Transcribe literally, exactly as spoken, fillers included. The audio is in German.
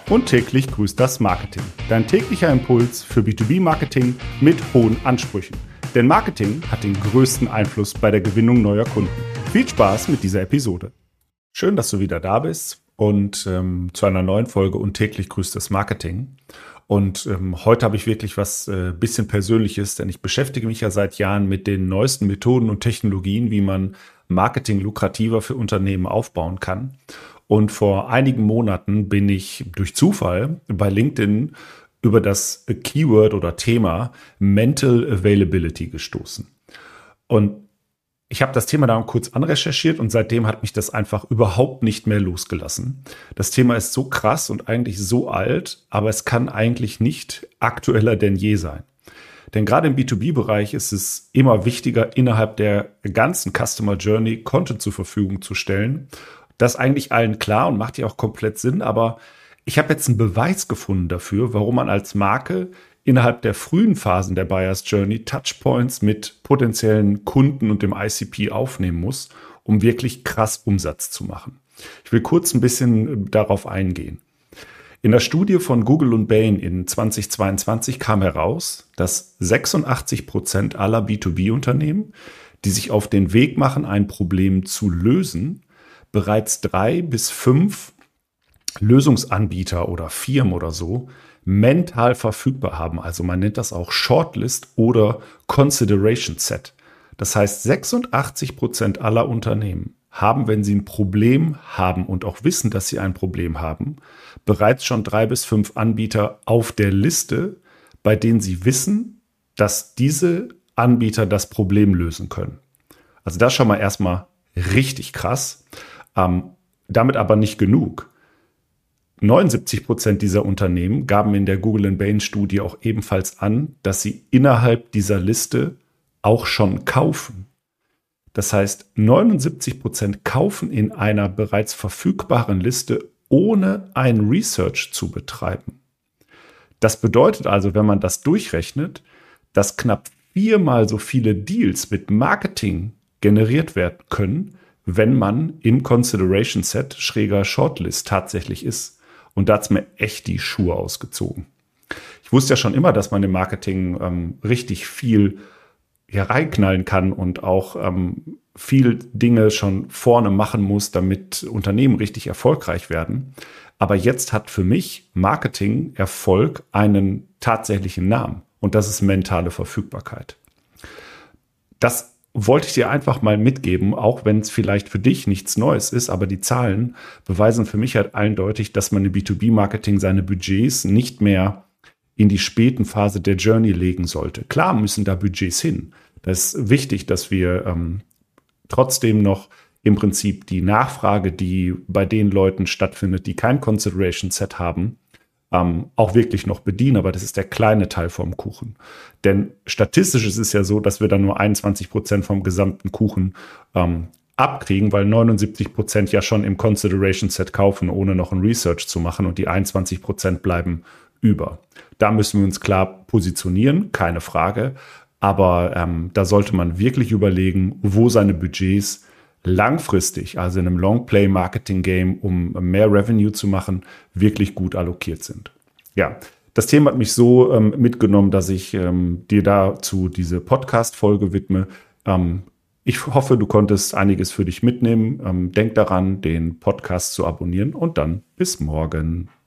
Und täglich grüßt das Marketing. Dein täglicher Impuls für B zwei B-Marketing mit hohen Ansprüchen. Denn Marketing hat den größten Einfluss bei der Gewinnung neuer Kunden. Viel Spaß mit dieser Episode. Schön, dass du wieder da bist und ähm, zu einer neuen Folge und täglich grüßt das Marketing. Und ähm, heute habe ich wirklich was äh, bisschen Persönliches, denn ich beschäftige mich ja seit Jahren mit den neuesten Methoden und Technologien, wie man Marketing lukrativer für Unternehmen aufbauen kann. Und vor einigen Monaten bin ich durch Zufall bei LinkedIn über das Keyword oder Thema Mental Availability gestoßen. Und ich habe das Thema dann kurz anrecherchiert und seitdem hat mich das einfach überhaupt nicht mehr losgelassen. Das Thema ist so krass und eigentlich so alt, aber es kann eigentlich nicht aktueller denn je sein. Denn gerade im B zwei B-Bereich ist es immer wichtiger, innerhalb der ganzen Customer Journey Content zur Verfügung zu stellen. Das ist eigentlich allen klar und macht ja auch komplett Sinn, aber ich habe jetzt einen Beweis gefunden dafür, warum man als Marke innerhalb der frühen Phasen der Buyer's Journey Touchpoints mit potenziellen Kunden und dem I C P aufnehmen muss, um wirklich krass Umsatz zu machen. Ich will kurz ein bisschen darauf eingehen. In der Studie von Google und Bain in zweitausendzweiundzwanzig kam heraus, dass sechsundachtzig Prozent aller B zwei B-Unternehmen, die sich auf den Weg machen, ein Problem zu lösen, bereits drei bis fünf Lösungsanbieter oder Firmen oder so mental verfügbar haben. Also man nennt das auch Shortlist oder Consideration Set. Das heißt, sechsundachtzig Prozent aller Unternehmen haben, wenn sie ein Problem haben und auch wissen, dass sie ein Problem haben, bereits schon drei bis fünf Anbieter auf der Liste, bei denen sie wissen, dass diese Anbieter das Problem lösen können. Also das ist schon mal erstmal richtig krass. Ähm, damit aber nicht genug. neunundsiebzig Prozent dieser Unternehmen gaben in der Google und Bain Studie auch ebenfalls an, dass sie innerhalb dieser Liste auch schon kaufen. Das heißt, neunundsiebzig Prozent kaufen in einer bereits verfügbaren Liste, ohne ein Research zu betreiben. Das bedeutet also, wenn man das durchrechnet, dass knapp viermal so viele Deals mit Marketing generiert werden können, wenn man im Consideration Set schräger Shortlist tatsächlich ist. Und da hat's mir echt die Schuhe ausgezogen. Ich wusste ja schon immer, dass man im Marketing ähm, richtig viel hier reinknallen kann und auch ähm, viel Dinge schon vorne machen muss, damit Unternehmen richtig erfolgreich werden. Aber jetzt hat für mich Marketing Erfolg einen tatsächlichen Namen. Und das ist mentale Verfügbarkeit. Das wollte ich dir einfach mal mitgeben, auch wenn es vielleicht für dich nichts Neues ist, aber die Zahlen beweisen für mich halt eindeutig, dass man im B zwei B-Marketing seine Budgets nicht mehr in die späten Phase der Journey legen sollte. Klar müssen da Budgets hin. Das ist wichtig, dass wir ähm, trotzdem noch im Prinzip die Nachfrage, die bei den Leuten stattfindet, die kein Consideration Set haben, Ähm, auch wirklich noch bedienen, aber das ist der kleine Teil vom Kuchen. Denn statistisch ist es ja so, dass wir dann nur einundzwanzig Prozent vom gesamten Kuchen ähm, abkriegen, weil neunundsiebzig Prozent ja schon im Consideration Set kaufen, ohne noch ein Research zu machen und die einundzwanzig Prozent bleiben über. Da müssen wir uns klar positionieren, keine Frage, aber ähm, da sollte man wirklich überlegen, wo seine Budgets langfristig, also in einem Long-Play-Marketing-Game, um mehr Revenue zu machen, wirklich gut allokiert sind. Ja, das Thema hat mich so ähm, mitgenommen, dass ich ähm, dir dazu diese Podcast-Folge widme. Ähm, ich hoffe, du konntest einiges für dich mitnehmen. Ähm, denk daran, den Podcast zu abonnieren und dann bis morgen.